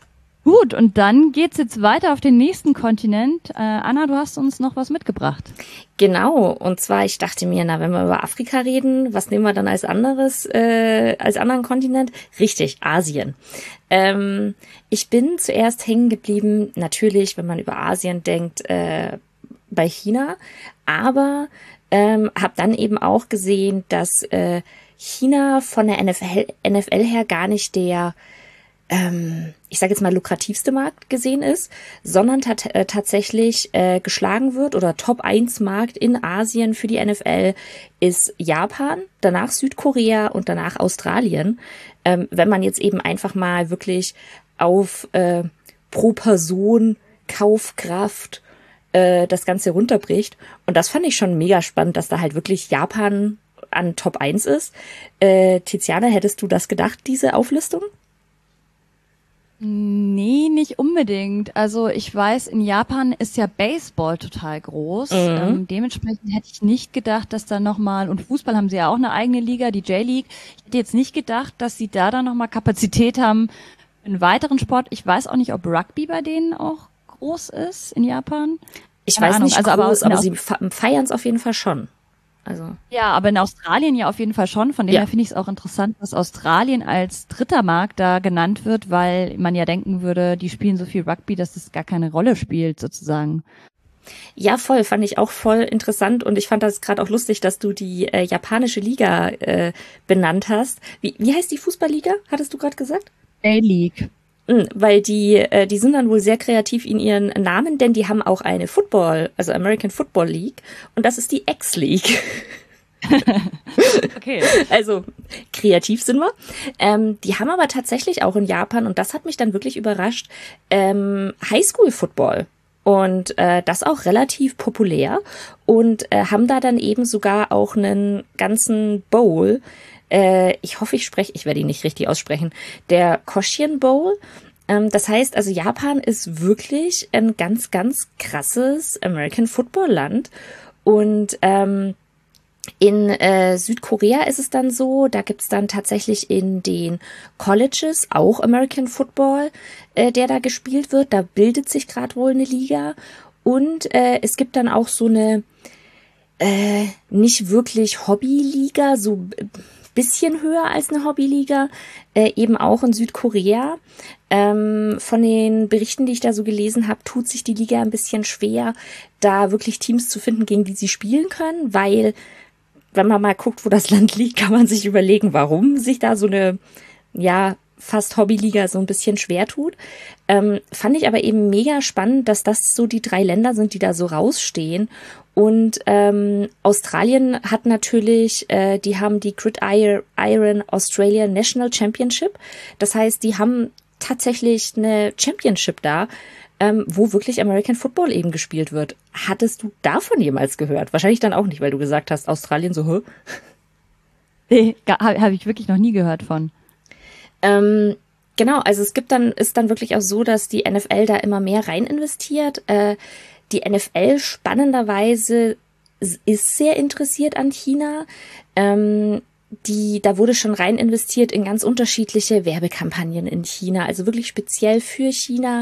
Gut, und dann geht's jetzt weiter auf den nächsten Kontinent. Anna, du hast uns noch was mitgebracht. Genau, und zwar, ich dachte mir, na, wenn wir über Afrika reden, was nehmen wir dann als anderes, als anderen Kontinent? Richtig, Asien. Ich bin zuerst hängen geblieben, natürlich, wenn man über Asien denkt, bei China, aber habe dann eben auch gesehen, dass China von der NFL her gar nicht der ich sage jetzt mal, lukrativste Markt gesehen ist, sondern tatsächlich geschlagen wird oder Top-1 Markt in Asien für die NFL ist Japan, danach Südkorea und danach Australien. Wenn man jetzt eben einfach mal wirklich auf pro Person Kaufkraft das Ganze runterbricht. Und das fand ich schon mega spannend, dass da halt wirklich Japan an Top 1 ist. Tiziana, hättest du das gedacht, diese Auflistung? Nee, nicht unbedingt. Also ich weiß, in Japan ist ja Baseball total groß. Mhm. Dementsprechend hätte ich nicht gedacht, dass da nochmal, und Fußball haben sie ja auch eine eigene Liga, die J-League. Ich hätte jetzt nicht gedacht, dass sie da dann nochmal Kapazität haben für einen weiteren Sport. Ich weiß auch nicht, ob Rugby bei denen auch groß ist in Japan. Ich Keine weiß Ahnung. nicht Also groß, aber sie feiern es auf jeden Fall schon. Also, ja, aber in Australien ja auf jeden Fall schon. Von dem ja. her finde ich es auch interessant, dass Australien als dritter Markt da genannt wird, weil man ja denken würde, die spielen so viel Rugby, dass es gar keine Rolle spielt, sozusagen. Ja, voll, fand ich auch voll interessant und ich fand das gerade auch lustig, dass du die japanische Liga benannt hast. Wie heißt die Fußballliga, hattest du gerade gesagt? A-League. Weil die sind dann wohl sehr kreativ in ihren Namen, denn die haben auch eine Football, also American Football League und das ist die X-League. Okay. Also kreativ sind wir. Die haben aber tatsächlich auch in Japan, und das hat mich dann wirklich überrascht, Highschool-Football. Und das auch relativ populär und haben da dann eben sogar auch einen ganzen Bowl. Ich hoffe, ich werde ihn nicht richtig aussprechen. Der Koshien Bowl. Das heißt, also Japan ist wirklich ein ganz, ganz krasses American Football Land. Und in Südkorea ist es dann so, da gibt's dann tatsächlich in den Colleges auch American Football, der da gespielt wird. Da bildet sich gerade wohl eine Liga. Und es gibt dann auch so eine nicht wirklich Hobbyliga, so bisschen höher als eine Hobbyliga, eben auch in Südkorea. Von den Berichten, die ich da so gelesen habe, tut sich die Liga ein bisschen schwer, da wirklich Teams zu finden, gegen die sie spielen können, weil wenn man mal guckt, wo das Land liegt, kann man sich überlegen, warum sich da so eine, ja, fast Hobbyliga so ein bisschen schwer tut. Fand ich aber eben mega spannend, dass das so die 3 Länder sind, die da so rausstehen. Und Australien hat natürlich, die haben die Gridiron Australia National Championship. Das heißt, die haben tatsächlich eine Championship da, wo wirklich American Football eben gespielt wird. Hattest du davon jemals gehört? Wahrscheinlich dann auch nicht, weil du gesagt hast, Australien so, hä? Nee, habe ich wirklich noch nie gehört von. Genau, also ist dann wirklich auch so, dass die NFL da immer mehr rein investiert. Die NFL spannenderweise ist sehr interessiert an China. Da wurde schon rein investiert in ganz unterschiedliche Werbekampagnen in China, also wirklich speziell für China.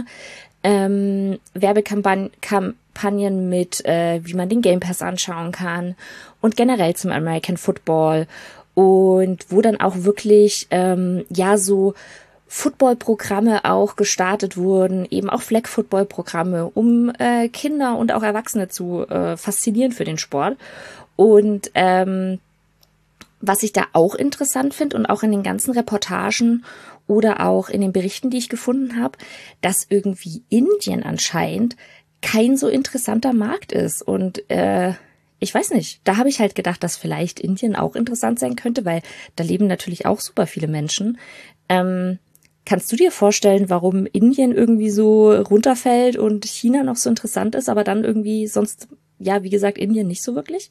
Werbekampagnen mit, wie man den Game Pass anschauen kann und generell zum American Football und wo dann auch wirklich, ja, so Football-Programme auch gestartet wurden, eben auch Flag-Football-Programme, um Kinder und auch Erwachsene zu faszinieren für den Sport. Und was ich da auch interessant finde und auch in den ganzen Reportagen oder auch in den Berichten, die ich gefunden habe, dass irgendwie Indien anscheinend kein so interessanter Markt ist. Und ich weiß nicht, da habe ich halt gedacht, dass vielleicht Indien auch interessant sein könnte, weil da leben natürlich auch super viele Menschen. Kannst du dir vorstellen, warum Indien irgendwie so runterfällt und China noch so interessant ist, aber dann irgendwie sonst, ja, wie gesagt, Indien nicht so wirklich?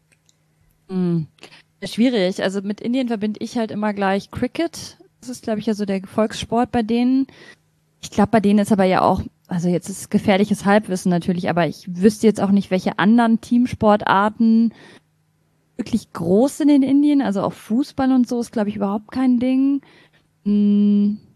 Schwierig. Also mit Indien verbinde ich halt immer gleich Cricket. Das ist, glaube ich, ja so der Volkssport bei denen. Ich glaube, bei denen ist aber ja auch, also jetzt ist gefährliches Halbwissen natürlich, aber ich wüsste jetzt auch nicht, welche anderen Teamsportarten wirklich groß sind in Indien. Also auch Fußball und so ist, glaube ich, überhaupt kein Ding.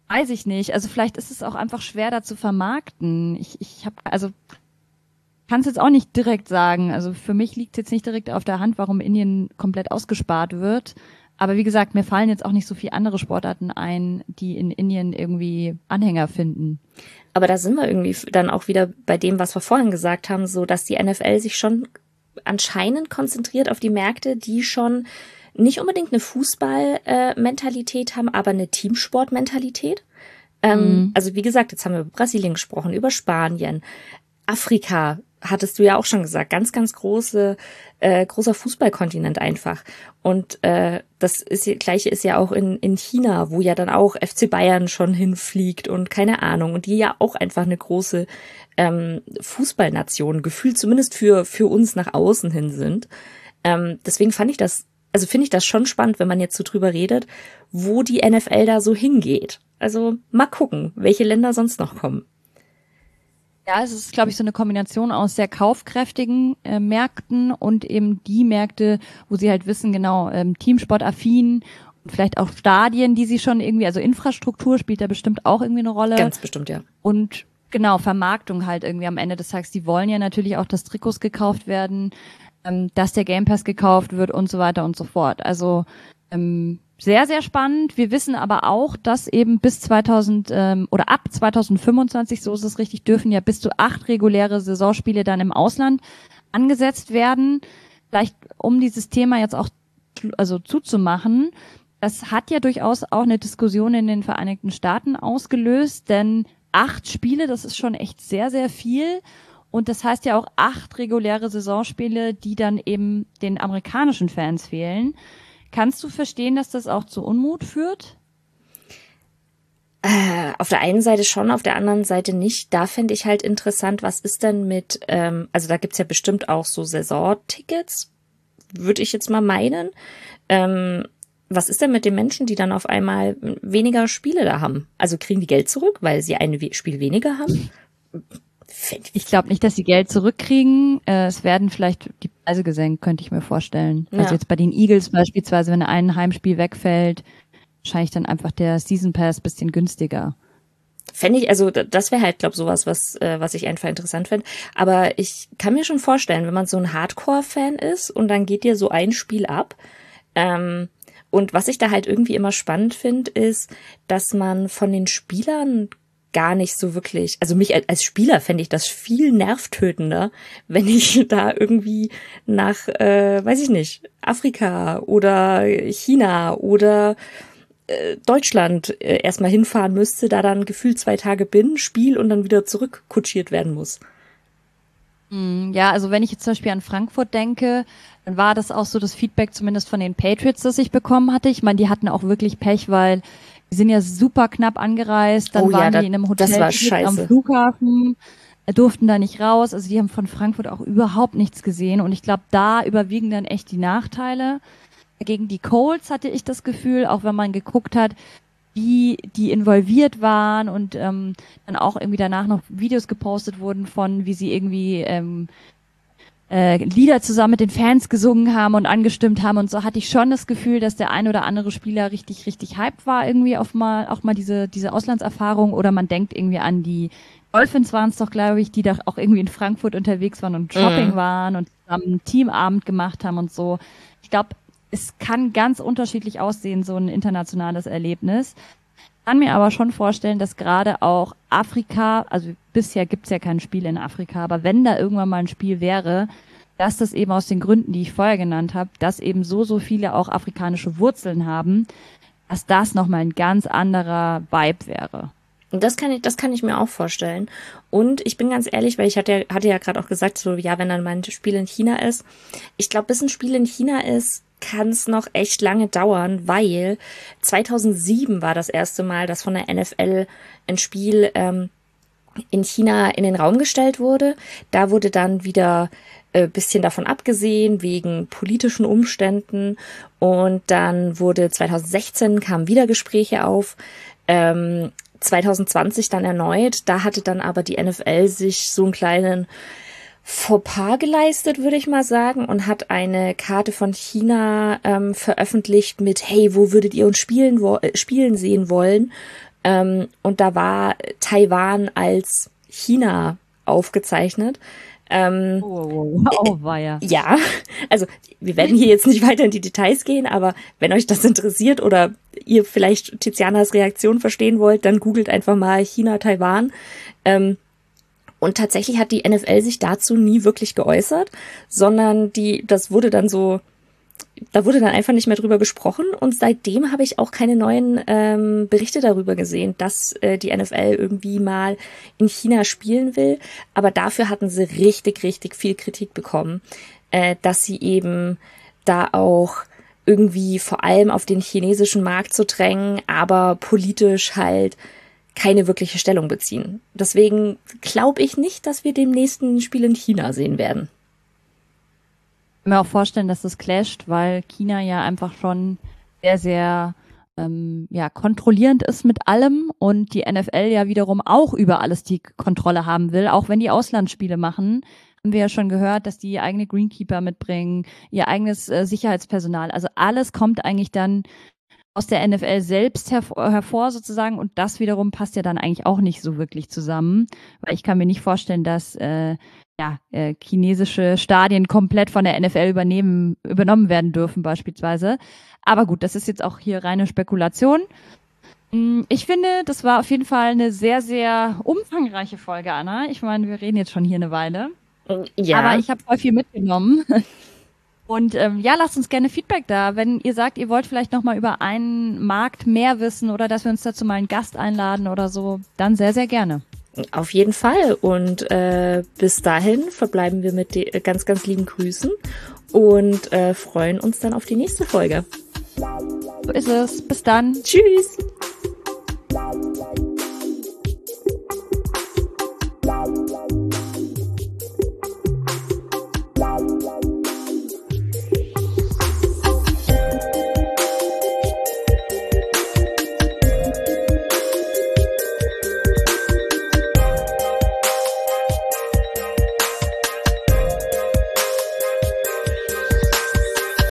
Weiß ich nicht. Also vielleicht ist es auch einfach schwer, da zu vermarkten. Also kann es jetzt auch nicht direkt sagen. Also für mich liegt es jetzt nicht direkt auf der Hand, warum Indien komplett ausgespart wird. Aber wie gesagt, mir fallen jetzt auch nicht so viele andere Sportarten ein, die in Indien irgendwie Anhänger finden. Aber da sind wir irgendwie dann auch wieder bei dem, was wir vorhin gesagt haben, so dass die NFL sich schon anscheinend konzentriert auf die Märkte, die schon nicht unbedingt eine Fußball-Mentalität haben, aber eine Teamsport-Mentalität. Also wie gesagt, jetzt haben wir über Brasilien gesprochen, über Spanien, Afrika, hattest du ja auch schon gesagt, ganz, ganz großer Fußballkontinent einfach. Und Gleiche ist ja auch in China, wo ja dann auch FC Bayern schon hinfliegt und keine Ahnung. Und die ja auch einfach eine große Fußballnation, gefühlt zumindest für uns nach außen hin sind. Deswegen finde ich das schon spannend, wenn man jetzt so drüber redet, wo die NFL da so hingeht. Also mal gucken, welche Länder sonst noch kommen. Ja, es ist, glaube ich, so eine Kombination aus sehr kaufkräftigen Märkten und eben die Märkte, wo sie halt wissen, genau, teamsportaffin und vielleicht auch Stadien, die sie schon irgendwie, also Infrastruktur spielt da bestimmt auch irgendwie eine Rolle. Ganz bestimmt, ja. Und genau, Vermarktung halt irgendwie am Ende des Tages. Die wollen ja natürlich auch, dass Trikots gekauft werden, dass der Game Pass gekauft wird und so weiter und so fort. Also sehr, sehr spannend. Wir wissen aber auch, dass eben bis 2000 oder ab 2025, so ist es richtig, dürfen ja bis zu 8 reguläre Saisonspiele dann im Ausland angesetzt werden. Vielleicht, um dieses Thema jetzt auch zuzumachen, das hat ja durchaus auch eine Diskussion in den Vereinigten Staaten ausgelöst, denn 8 Spiele, das ist schon echt sehr, sehr viel. Und das heißt ja auch 8 reguläre Saisonspiele, die dann eben den amerikanischen Fans fehlen. Kannst du verstehen, dass das auch zu Unmut führt? Auf der einen Seite schon, auf der anderen Seite nicht. Da fände ich halt interessant, was ist denn mit, also da gibt's ja bestimmt auch so Saisontickets, würde ich jetzt mal meinen. Was ist denn mit den Menschen, die dann auf einmal weniger Spiele da haben? Also kriegen die Geld zurück, weil sie ein Spiel weniger haben? Ich glaube nicht, dass sie Geld zurückkriegen. Es werden vielleicht die Preise gesenkt, könnte ich mir vorstellen. Ja. Also jetzt bei den Eagles beispielsweise, wenn ein Heimspiel wegfällt, wahrscheinlich dann einfach der Season Pass bisschen günstiger. Fände ich, also das wäre halt, glaube ich, sowas, was ich einfach interessant fände. Aber ich kann mir schon vorstellen, wenn man so ein Hardcore-Fan ist und dann geht dir so ein Spiel ab. Und was ich da halt irgendwie immer spannend finde, ist, dass man von den Spielern gar nicht so wirklich, also mich als Spieler fände ich das viel nervtötender, wenn ich da irgendwie nach, weiß ich nicht, Afrika oder China oder Deutschland erstmal hinfahren müsste, da dann gefühlt 2 Tage bin, Spiel und dann wieder zurückkutschiert werden muss. Ja, also wenn ich jetzt zum Beispiel an Frankfurt denke, dann war das auch so das Feedback zumindest von den Patriots, das ich bekommen hatte. Ich meine, die hatten auch wirklich Pech, weil die sind ja super knapp angereist, dann waren die in einem Hotel am Flughafen, durften da nicht raus. Also die haben von Frankfurt auch überhaupt nichts gesehen. Und ich glaube, da überwiegen dann echt die Nachteile. Gegen die Colts hatte ich das Gefühl, auch wenn man geguckt hat, wie die involviert waren und dann auch irgendwie danach noch Videos gepostet wurden von, wie sie irgendwie Lieder zusammen mit den Fans gesungen haben und angestimmt haben und so, hatte ich schon das Gefühl, dass der ein oder andere Spieler richtig, richtig hyped war irgendwie auch mal diese Auslandserfahrung, oder man denkt irgendwie an die Dolphins waren es doch, glaube ich, die doch auch irgendwie in Frankfurt unterwegs waren und Shopping waren und zusammen einen Teamabend gemacht haben und so. Ich glaube, es kann ganz unterschiedlich aussehen, so ein internationales Erlebnis. Ich kann mir aber schon vorstellen, dass gerade auch Afrika, also bisher gibt's ja kein Spiel in Afrika, aber wenn da irgendwann mal ein Spiel wäre, dass das eben aus den Gründen, die ich vorher genannt habe, dass eben so viele auch afrikanische Wurzeln haben, dass das nochmal ein ganz anderer Vibe wäre. Und das kann ich mir auch vorstellen. Und ich bin ganz ehrlich, weil ich hatte ja gerade auch gesagt, so, ja, wenn dann mal ein Spiel in China ist. Ich glaube, bis ein Spiel in China ist, kann es noch echt lange dauern, weil 2007 war das erste Mal, dass von der NFL ein Spiel in China in den Raum gestellt wurde. Da wurde dann wieder bisschen davon abgesehen, wegen politischen Umständen. Und dann wurde 2016 kamen wieder Gespräche auf. 2020 dann erneut. Da hatte dann aber die NFL sich so einen kleinen Fauxpas geleistet, würde ich mal sagen, und hat eine Karte von China veröffentlicht mit, hey, wo würdet ihr uns spielen sehen wollen? Und da war Taiwan als China aufgezeichnet. War ja. Ja, also wir werden hier jetzt nicht weiter in die Details gehen, aber wenn euch das interessiert oder ihr vielleicht Tizianas Reaktion verstehen wollt, dann googelt einfach mal China, Taiwan. Und tatsächlich hat die NFL sich dazu nie wirklich geäußert, sondern da wurde dann einfach nicht mehr drüber gesprochen und seitdem habe ich auch keine neuen Berichte darüber gesehen, dass die NFL irgendwie mal in China spielen will. Aber dafür hatten sie richtig, richtig viel Kritik bekommen, dass sie eben da auch irgendwie vor allem auf den chinesischen Markt zu drängen, aber politisch halt keine wirkliche Stellung beziehen. Deswegen glaube ich nicht, dass wir demnächst ein Spiel in China sehen werden. Ich kann mir auch vorstellen, dass das clasht, weil China ja einfach schon sehr, sehr kontrollierend ist mit allem und die NFL ja wiederum auch über alles die Kontrolle haben will, auch wenn die Auslandsspiele machen. Haben wir ja schon gehört, dass die eigene Greenkeeper mitbringen, ihr eigenes Sicherheitspersonal. Also alles kommt eigentlich dann aus der NFL selbst hervor sozusagen und das wiederum passt ja dann eigentlich auch nicht so wirklich zusammen, weil ich kann mir nicht vorstellen, dass chinesische Stadien komplett von der NFL übernommen werden dürfen beispielsweise. Aber gut, das ist jetzt auch hier reine Spekulation. Ich finde, das war auf jeden Fall eine sehr, sehr umfangreiche Folge, Anna. Ich meine, wir reden jetzt schon hier eine Weile. Ja. Aber ich habe voll viel mitgenommen. Und lasst uns gerne Feedback da. Wenn ihr sagt, ihr wollt vielleicht nochmal über einen Markt mehr wissen oder dass wir uns dazu mal einen Gast einladen oder so, dann sehr, sehr gerne. Auf jeden Fall. Und bis dahin verbleiben wir mit ganz, ganz lieben Grüßen und freuen uns dann auf die nächste Folge. So ist es. Bis dann. Tschüss.